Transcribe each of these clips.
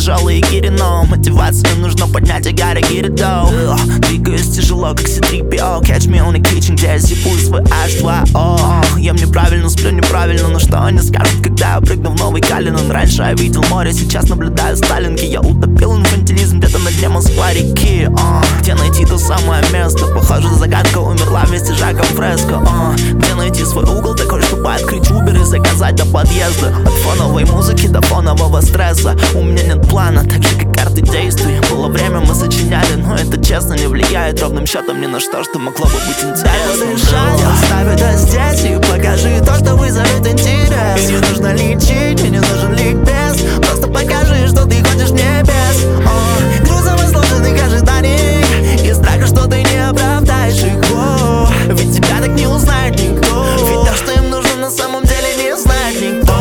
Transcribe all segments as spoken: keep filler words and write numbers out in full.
тяжелые гири, но мотивацию нужно поднять, I gotta get it though. Двигаюсь тяжело, как си три пи о. Catch me on the kitchen, где я зипую свой эйч два о. Ем неправильно, сплю неправильно, но что они скажут, когда я прыгну в новый Калинин? Раньше я видел море, сейчас наблюдаю Сталинки. Я утопил инфантилизм где-то на дне Москва-реки. Где найти то самое место? Похоже, загадка умерла вместе с Жаком Фреско. Где найти свой угол такой, чтобы открыть Uber и заказать до подъезда? От фоновой музыки до фонового стресса у меня нет плана, так же как карты действий. Было время, мы сочиняли, но это честно не влияет ровным счетом ни на что, что могло бы быть интересным. Оставь это здесь и покажи то, что вызовет интерес. И не нужно лечить, и не нужен ликбез. Просто покажи, что ты хочешь небес. О, грузом сложенных ожиданий и страха, что ты не оправдаешь их. О, ведь тебя так не узнает никто. Ведь то, что им нужно, на самом деле не знает никто.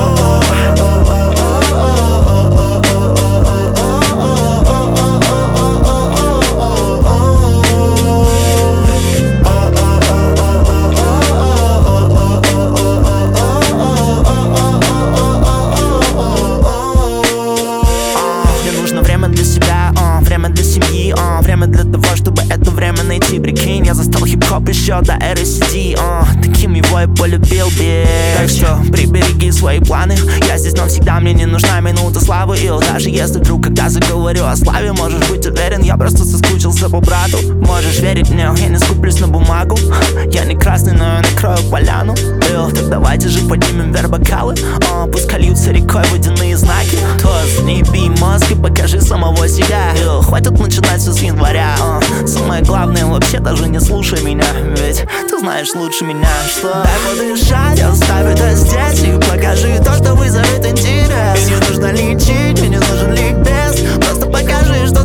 Время для того, чтобы это время найти. Прикинь, я застал хип-хоп еще до эры си ди. uh, Таким его и полюбил, bitch. Так что прибереги свои планы. Я здесь навсегда, мне не нужна минута славы. И даже если вдруг, когда заговорю о славе, можешь быть уверен, я просто соскучился по брату. Можешь верить мне, я не скуплюсь на бумагу. Я не красный, но я накрою поляну. Ил, так давайте же поднимем вверх бокалы. uh, Пускай льются рекой водяные знаки. Тост, не бей мозг и покажи самого себя. Ил, хватит начинать все с января. uh, Самое главное, вообще даже не слушай меня, ведь ты знаешь лучше меня, что дай подышать, оставь это здесь и покажи то, что вызовет интерес. И не нужно лечить, и не нужен ликбез. Просто покажи, что